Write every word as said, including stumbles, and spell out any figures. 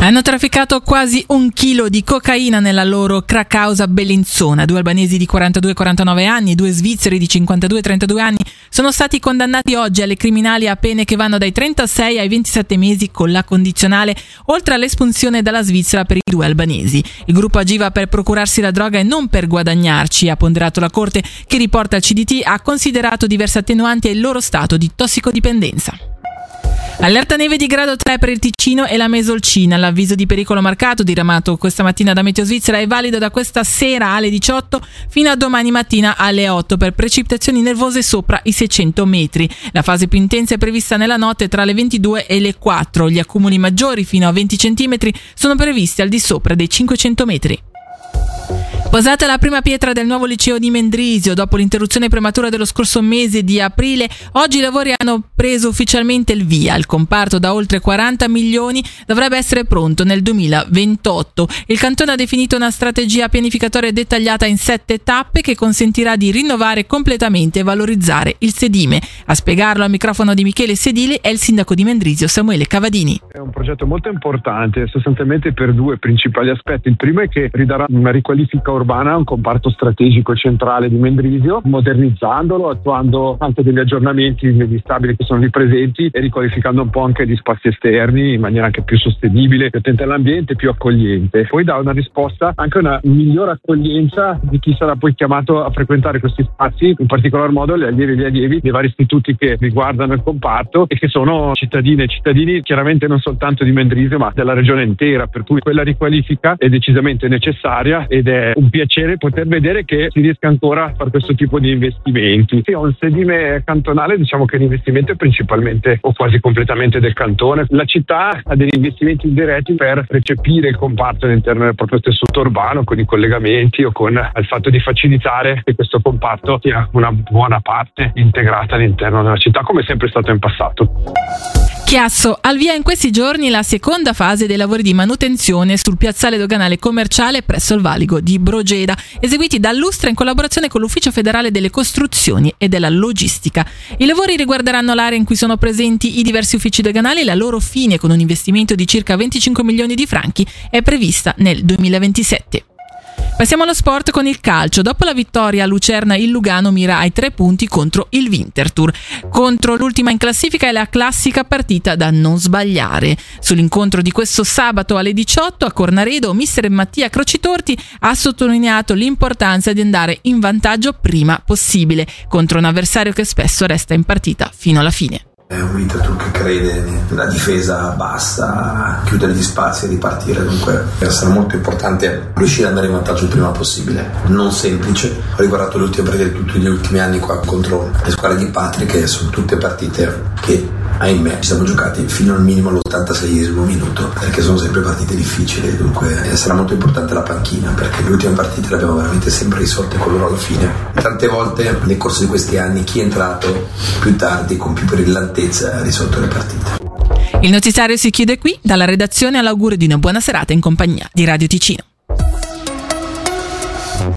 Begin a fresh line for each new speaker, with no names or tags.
Hanno trafficato quasi un chilo di cocaina nella loro Cracausa Bellinzona. Due albanesi di quarantadue e quarantanove anni e due svizzeri di cinquantadue e trentadue anni sono stati condannati oggi alle criminali a pene che vanno dai trentasei ai ventisette mesi con la condizionale, oltre all'espulsione dalla Svizzera per i due albanesi. Il gruppo agiva per procurarsi la droga e non per guadagnarci, ha ponderato la Corte, che riporta il C D T ha considerato diverse attenuanti e il loro stato di tossicodipendenza. Allerta neve di grado tre per il Ticino e la Mesolcina. L'avviso di pericolo marcato diramato questa mattina da Meteo Svizzera è valido da questa sera alle diciotto fino a domani mattina alle otto per precipitazioni nervose sopra i seicento metri. La fase più intensa è prevista nella notte tra le ventidue e le quattro. Gli accumuli maggiori fino a venti centimetri sono previsti al di sopra dei cinquecento metri. Posata la prima pietra del nuovo liceo di Mendrisio dopo l'interruzione prematura dello scorso mese di aprile, oggi i lavori hanno preso ufficialmente il via. Il comparto da oltre quaranta milioni dovrebbe essere pronto nel duemilaventotto. Il cantone ha definito una strategia pianificatoria dettagliata in sette tappe che consentirà di rinnovare completamente e valorizzare il sedime. A spiegarlo al microfono di Michele Sedili è il sindaco di Mendrisio Samuele Cavadini.
È un progetto molto importante sostanzialmente per due principali aspetti. Il primo è che ridarà una riqualifica urbana, un comparto strategico centrale di Mendrisio, modernizzandolo, attuando anche degli aggiornamenti negli stabili che sono lì presenti e riqualificando un po' anche gli spazi esterni in maniera anche più sostenibile, più attenta all'ambiente, più accogliente. Poi dà una risposta, anche una migliore accoglienza di chi sarà poi chiamato a frequentare questi spazi, in particolar modo gli allievi e gli allievi dei vari istituti che riguardano il comparto e che sono cittadine e cittadini chiaramente non soltanto di Mendrisio ma della regione intera, per cui quella riqualifica è decisamente necessaria ed è un piacere poter vedere che si riesca ancora a fare questo tipo di investimenti. Sì, ho un sedime cantonale, diciamo che l'investimento è principalmente o quasi completamente del cantone. La città ha degli investimenti indiretti per recepire il comparto all'interno del proprio tessuto urbano con i collegamenti o con il fatto di facilitare che questo comparto sia una buona parte integrata all'interno della città, come è sempre stato in passato.
Chiasso, al via in questi giorni la seconda fase dei lavori di manutenzione sul piazzale doganale commerciale presso il valico di Brogeda, eseguiti dall'Ustra in collaborazione con l'Ufficio Federale delle Costruzioni e della Logistica. I lavori riguarderanno l'area in cui sono presenti i diversi uffici doganali e la loro fine, con un investimento di circa venticinque milioni di franchi, è prevista nel duemilaventisette. Passiamo allo sport con il calcio. Dopo la vittoria a Lucerna, il Lugano mira ai tre punti contro il Winterthur. Contro l'ultima in classifica è la classica partita da non sbagliare. Sull'incontro di questo sabato alle diciotto a Cornaredo, mister Mattia Crocitorti ha sottolineato l'importanza di andare in vantaggio prima possibile contro un avversario che spesso resta in partita fino alla fine.
È un Winterthur che crede nella difesa basta, chiudere gli spazi e ripartire, dunque sarà molto importante riuscire ad andare in vantaggio il prima possibile. Non semplice, ho riguardato le ultime partite di tutti gli ultimi anni qua contro le squadre di Patri, che sono tutte partite che ahimè ci siamo giocati fino al minimo all'ottantaseiesimo minuto, perché sono sempre partite difficili, dunque sarà molto importante la panchina, perché le ultime partite le abbiamo veramente sempre risolte con loro alla fine. Tante volte nel corso di questi anni chi è entrato più tardi con più brillantezza ha risolto le partite.
Il notiziario si chiude qui. Dalla redazione all'augurio di una buona serata in compagnia di Radio Ticino.